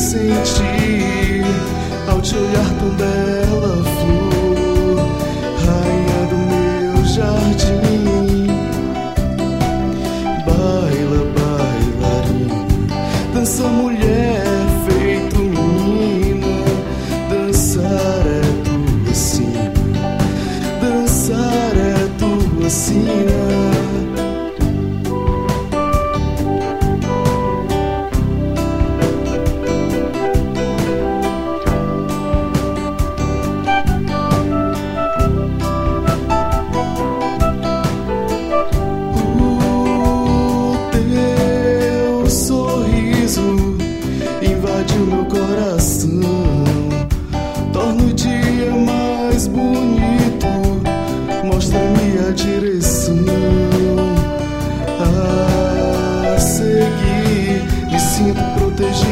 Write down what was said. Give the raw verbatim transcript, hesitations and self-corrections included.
senti ao te olhar tão bela flor, rainha do meu jardim. Baila, bailarina, dança mulher feito menina, dançar é tua sina, dançar é tua sina. Invade o meu coração, torna o dia mais bonito, mostra-me a direção a seguir, me sinto protegido